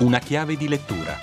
Una chiave di lettura.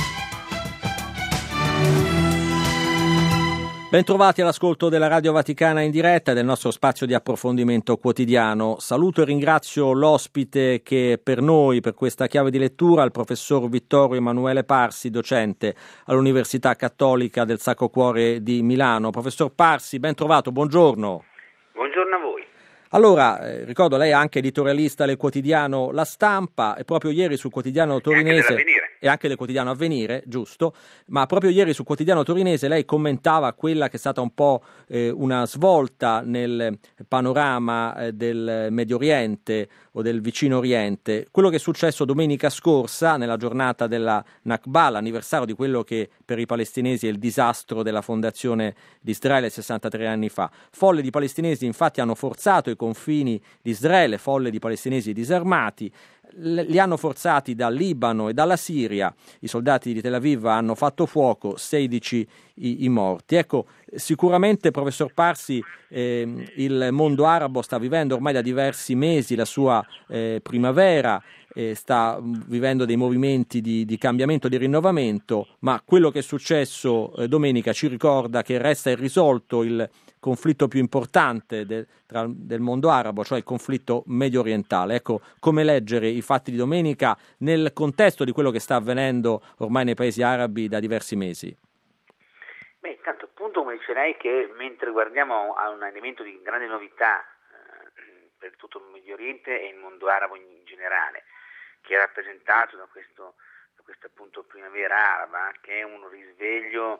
Bentrovati all'ascolto della Radio Vaticana in diretta e del nostro spazio di approfondimento quotidiano. Saluto e ringrazio l'ospite che per noi, per questa chiave di lettura, il professor Vittorio Emanuele Parsi, docente all'Università Cattolica del Sacro Cuore di Milano. Professor Parsi, ben trovato, buongiorno. Buongiorno a voi. Allora, ricordo lei è anche editorialista del quotidiano La Stampa e proprio ieri sul quotidiano torinese e anche del quotidiano Avvenire, giusto, ma proprio ieri sul quotidiano torinese lei commentava quella che è stata un po' una svolta nel panorama del Medio Oriente o del Vicino Oriente, quello che è successo domenica scorsa nella giornata della Nakba, l'anniversario di quello che per i palestinesi è il disastro della fondazione di Israele 63 anni fa. Folle di palestinesi infatti hanno forzato i confini di Israele, folle di palestinesi disarmati, li hanno forzati dal Libano e dalla Siria. I soldati di Tel Aviv hanno fatto fuoco, 16 i morti. Ecco, sicuramente, professor Parsi, il mondo arabo sta vivendo ormai da diversi mesi la sua primavera, sta vivendo dei movimenti di cambiamento, di rinnovamento, ma quello che è successo domenica ci ricorda che resta irrisolto il conflitto più importante del mondo arabo, cioè il conflitto medio orientale. Ecco, come leggere i fatti di domenica nel contesto di quello che sta avvenendo ormai nei paesi arabi da diversi mesi? Beh, intanto appunto come dice lei che mentre guardiamo a un elemento di grande novità per tutto il Medio Oriente e il mondo arabo in generale, che è rappresentato da questa appunto primavera araba, che è un risveglio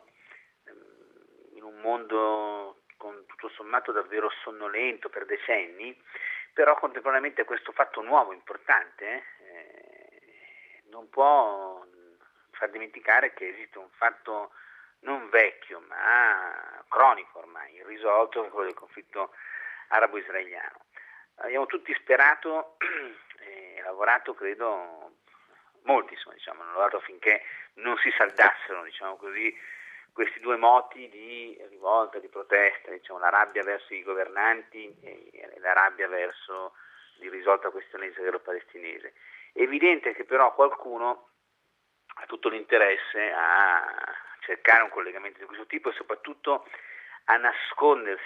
in un mondo con tutto sommato davvero sonnolento per decenni, però contemporaneamente questo fatto nuovo, importante, non può far dimenticare che esiste un fatto non vecchio ma cronico ormai, irrisolto, che è quello del conflitto arabo-israeliano. Abbiamo tutti sperato e lavorato, credo, molti hanno lavorato affinché non si saldassero, diciamo così, questi due moti di rivolta, di protesta, la rabbia verso i governanti e la rabbia verso l'irrisolta questione israelo-palestinese. È evidente che però qualcuno ha tutto l'interesse a cercare un collegamento di questo tipo e soprattutto a nascondere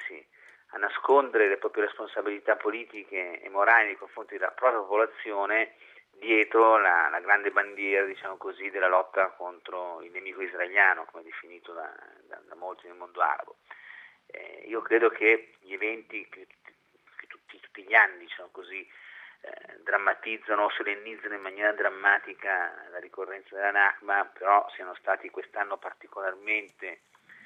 le proprie responsabilità politiche e morali nei confronti della propria popolazione dietro la grande bandiera, diciamo così, della lotta contro il nemico israeliano, come definito da molti nel mondo arabo. Io credo che gli eventi che tutti gli anni, diciamo così, drammatizzano o solennizzano in maniera drammatica la ricorrenza della Nakba, però siano stati quest'anno particolarmente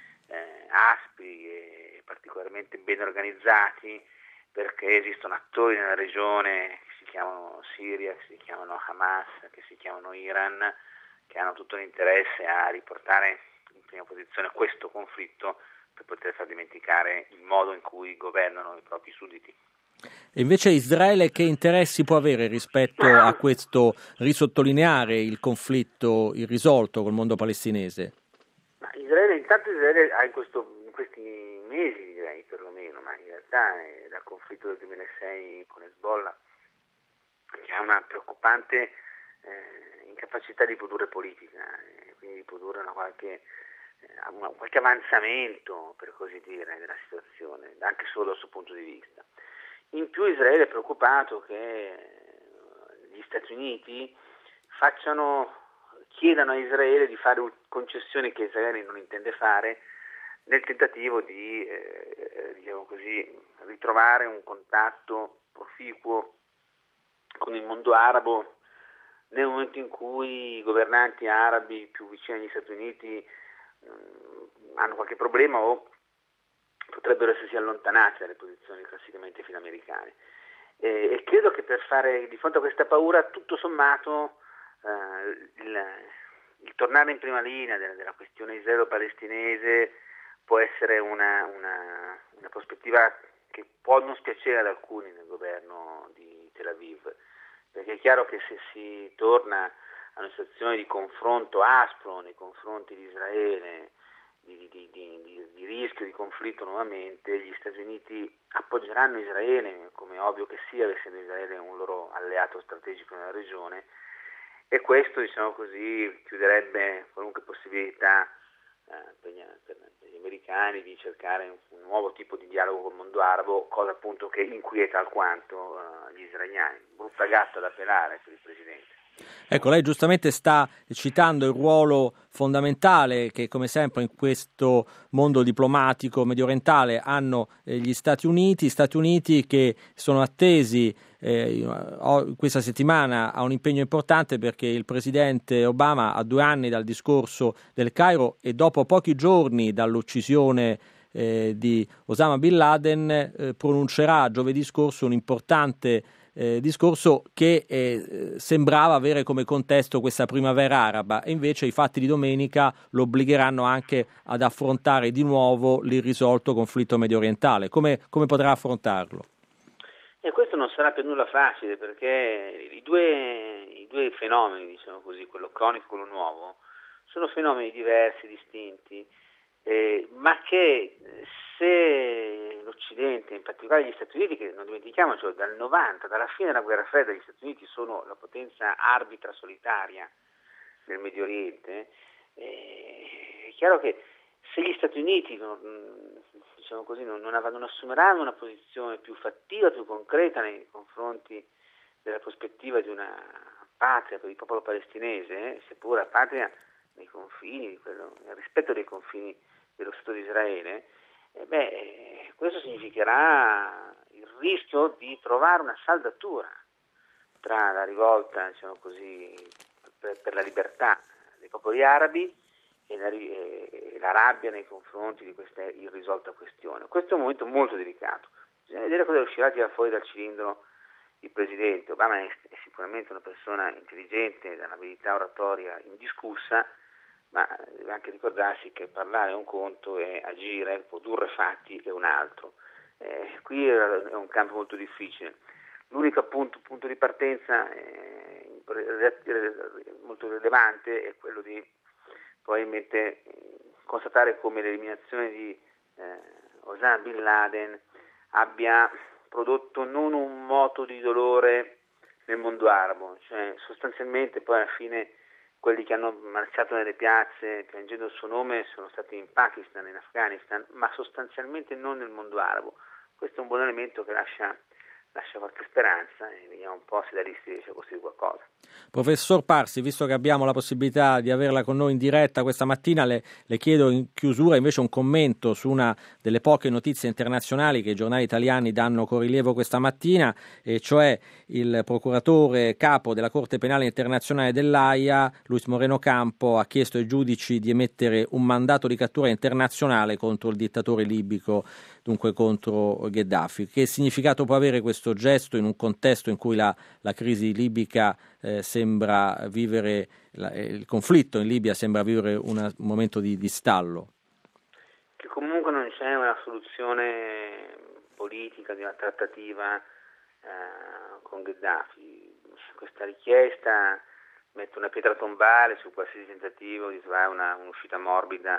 aspri e particolarmente ben organizzati, perché esistono attori nella regione che si chiamano Siria, che si chiamano Hamas, che si chiamano Iran, che hanno tutto l'interesse a riportare in prima posizione questo conflitto per poter far dimenticare il modo in cui governano i propri sudditi. E invece Israele che interessi può avere rispetto a questo risottolineare il conflitto irrisolto col mondo palestinese? Israele ha in questi mesi, direi perlomeno, ma in realtà è dal conflitto del 2006 con Hezbollah, che ha una preoccupante incapacità di produrre politica, quindi di produrre qualche avanzamento, per così dire, della situazione, anche solo dal suo punto di vista. In più Israele è preoccupato che gli Stati Uniti chiedano a Israele di fare concessioni che Israele non intende fare nel tentativo di diciamo così, ritrovare un contatto proficuo con il mondo arabo nel momento in cui i governanti arabi più vicini agli Stati Uniti hanno qualche problema o potrebbero essersi allontanati dalle posizioni classicamente filoamericane. E credo che per fare di fronte a questa paura, tutto sommato, il tornare in prima linea della questione israelo-palestinese può essere una prospettiva che può non spiacere ad alcuni nel governo di Tel Aviv, perché è chiaro che se si torna a una situazione di confronto aspro nei confronti di Israele, di rischio di conflitto nuovamente, gli Stati Uniti appoggeranno Israele, come è ovvio che sia, essendo Israele un loro alleato strategico nella regione, e questo, diciamo così, chiuderebbe qualunque possibilità per gli americani di cercare un nuovo tipo di dialogo col mondo arabo, cosa appunto che inquieta alquanto gli israeliani. Brutta gatta da pelare per il Presidente. Ecco, lei giustamente sta citando il ruolo fondamentale che, come sempre, in questo mondo diplomatico mediorientale hanno gli Stati Uniti che sono attesi questa settimana a un impegno importante, perché il presidente Obama, a 2 anni dal discorso del Cairo e dopo pochi giorni dall'uccisione di Osama Bin Laden, pronuncerà giovedì scorso un importante discorso che sembrava avere come contesto questa primavera araba, e invece i fatti di domenica lo obbligheranno anche ad affrontare di nuovo l'irrisolto conflitto mediorientale. Come potrà affrontarlo? E questo non sarà per nulla facile, perché i due fenomeni, diciamo così, quello cronico e quello nuovo, sono fenomeni diversi, distinti, ma che se l'Occidente, in particolare gli Stati Uniti, che non dimentichiamoci, dal 90, dalla fine della guerra fredda, gli Stati Uniti sono la potenza arbitra solitaria nel Medio Oriente, è chiaro che se gli Stati Uniti diciamo così, non assumeranno una posizione più fattiva, più concreta nei confronti della prospettiva di una patria per il popolo palestinese, seppur la patria nei confini, nel rispetto dei confini dello Stato di Israele, questo significherà il rischio di trovare una saldatura tra la rivolta, diciamo così, per la libertà dei popoli arabi e la rabbia nei confronti di questa irrisolta questione. Questo è un momento molto delicato. Bisogna vedere cosa riuscirà a tirare fuori dal cilindro il Presidente. Obama è sicuramente una persona intelligente, da un'abilità oratoria indiscussa, ma deve anche ricordarsi che parlare è un conto e agire, produrre fatti è un altro. Qui è un campo molto difficile. L'unico punto di partenza molto rilevante è quello di probabilmente constatare come l'eliminazione di Osama Bin Laden abbia prodotto non un moto di dolore nel mondo arabo, cioè sostanzialmente poi alla fine quelli che hanno marciato nelle piazze piangendo il suo nome sono stati in Pakistan, in Afghanistan, ma sostanzialmente non nel mondo arabo. Questo è un buon elemento che lascia qualche speranza e vediamo un po' se da lì si riesce a costruire qualcosa. Professor Parsi, visto che abbiamo la possibilità di averla con noi in diretta questa mattina, le chiedo in chiusura invece un commento su una delle poche notizie internazionali che i giornali italiani danno con rilievo questa mattina, e cioè il procuratore capo della Corte Penale Internazionale dell'Aia, Luis Moreno Campo, ha chiesto ai giudici di emettere un mandato di cattura internazionale contro il dittatore libico, dunque contro Gheddafi. Che significato può avere questo gesto in un contesto in cui la crisi libica sembra vivere, il conflitto in Libia sembra vivere un momento di stallo? Che comunque non c'è una soluzione politica, di una trattativa con Gheddafi. Questa richiesta mette una pietra tombale su qualsiasi tentativo di trovare un'uscita morbida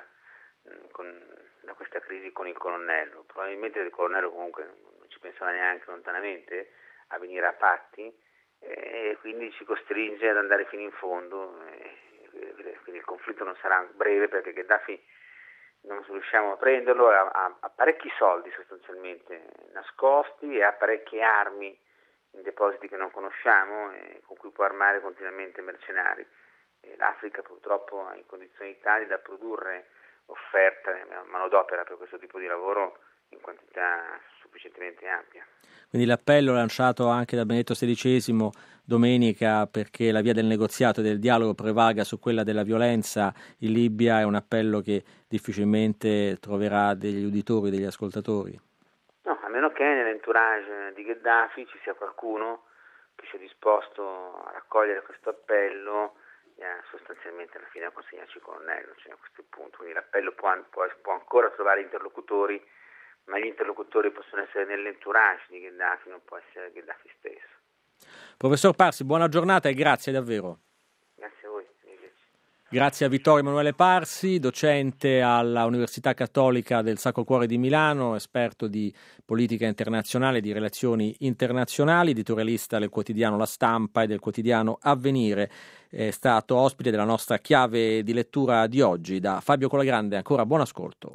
da questa crisi con il colonnello. Probabilmente il colonnello comunque non ci pensava neanche lontanamente a venire a patti, e quindi ci costringe ad andare fino in fondo, quindi il conflitto non sarà breve, perché Gheddafi, non riusciamo a prenderlo, ha parecchi soldi sostanzialmente nascosti e ha parecchie armi in depositi che non conosciamo e con cui può armare continuamente mercenari. L'Africa purtroppo è in condizioni tali da produrre offerta, manodopera per questo tipo di lavoro in quantità sufficientemente ampia. Quindi l'appello lanciato anche da Benedetto XVI domenica perché la via del negoziato e del dialogo prevalga su quella della violenza in Libia è un appello che difficilmente troverà degli uditori, degli ascoltatori. No, a meno che nell'entourage di Gheddafi ci sia qualcuno che sia disposto a raccogliere questo appello e sostanzialmente alla fine a consegnarci il colonnello, cioè a questo punto. Quindi l'appello può ancora trovare interlocutori, ma gli interlocutori possono essere nell'entourage di Gheddafi, non può essere Gheddafi stesso. Professor Parsi, buona giornata e grazie davvero. Grazie a voi. Arrivederci. Grazie a Vittorio Emanuele Parsi, docente alla Università Cattolica del Sacro Cuore di Milano, esperto di politica internazionale e di relazioni internazionali, editorialista del quotidiano La Stampa e del quotidiano Avvenire. È stato ospite della nostra chiave di lettura di oggi. Da Fabio Colagrande, ancora buon ascolto.